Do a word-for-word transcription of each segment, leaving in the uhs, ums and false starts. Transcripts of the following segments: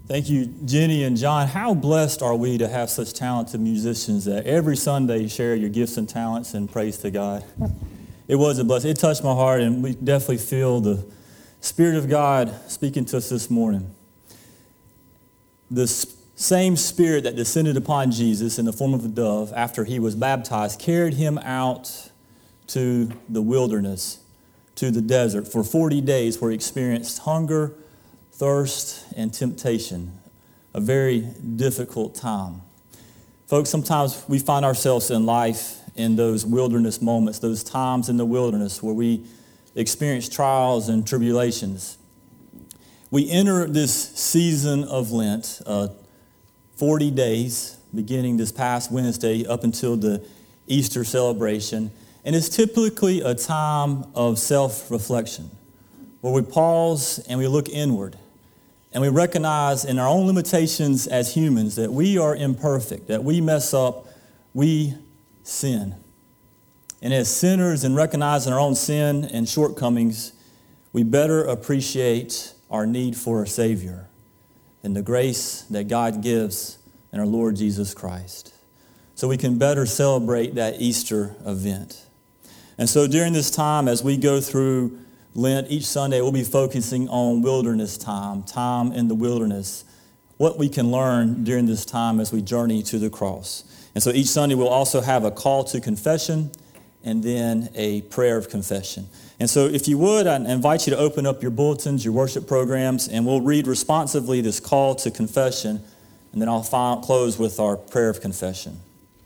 Thank you, Jenny and John. How blessed are we to have such talented musicians that every Sunday share your gifts and talents and praise to God. It was a blessing. It touched my heart, and we definitely feel the Spirit of God speaking to us this morning. The same Spirit that descended upon Jesus in the form of a dove after he was baptized carried him out to the wilderness, to the desert for forty days, where he experienced hunger, thirst, and temptation, a very difficult time. Folks, sometimes we find ourselves in life in those wilderness moments, those times in the wilderness where we experience trials and tribulations. We enter this season of Lent, uh, forty days, beginning this past Wednesday up until the Easter celebration, and it's typically a time of self-reflection, where we pause and we look inward. And we recognize in our own limitations as humans that we are imperfect, that we mess up, we sin. And as sinners and recognizing our own sin and shortcomings, we better appreciate our need for a Savior and the grace that God gives in our Lord Jesus Christ, so we can better celebrate that Easter event. And so during this time, as we go through Lent, each Sunday we'll be focusing on wilderness time, time in the wilderness, what we can learn during this time as we journey to the cross. And so each Sunday we'll also have a call to confession and then a prayer of confession. And so if you would, I invite you to open up your bulletins, your worship programs, and we'll read responsively this call to confession, and then I'll final, close with our prayer of confession.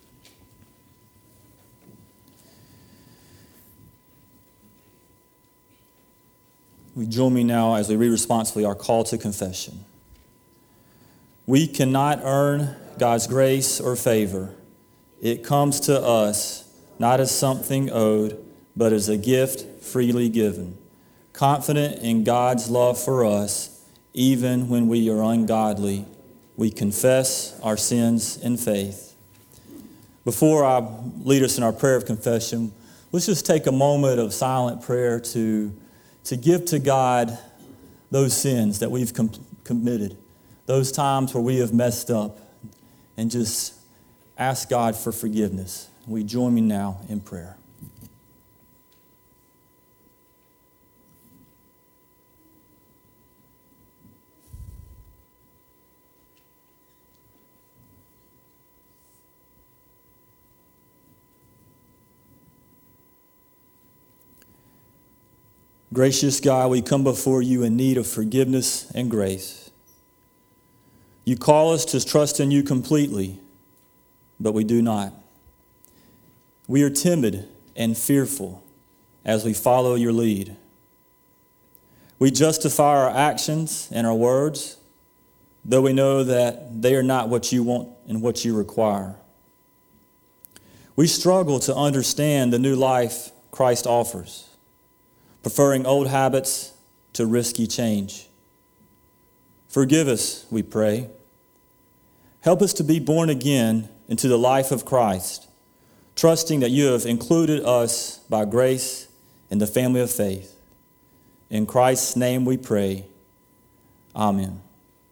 We join me now as we read responsibly our call to confession. We cannot earn God's grace or favor. It comes to us not as something owed, but as a gift freely given. Confident in God's love for us, even when we are ungodly, we confess our sins in faith. Before I lead us in our prayer of confession, let's just take a moment of silent prayer to to give to God those sins that we've com- committed, those times where we have messed up, and just ask God for forgiveness. We join me now in prayer. Gracious God, we come before you in need of forgiveness and grace. You call us to trust in you completely, but we do not. We are timid and fearful as we follow your lead. We justify our actions and our words, though we know that they are not what you want and what you require. We struggle to understand the new life Christ offers, preferring old habits to risky change. Forgive us, we pray. Help us to be born again into the life of Christ, trusting that you have included us by grace in the family of faith. In Christ's name we pray. Amen.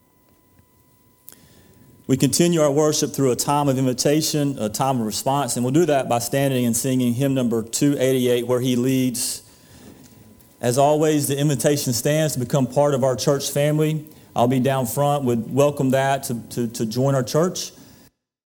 We continue our worship through a time of invitation, a time of response, and we'll do that by standing and singing hymn number two eighty-eight, where he leads. As always, the invitation stands to become part of our church family. I'll be down front, would welcome that to, to, to join our church.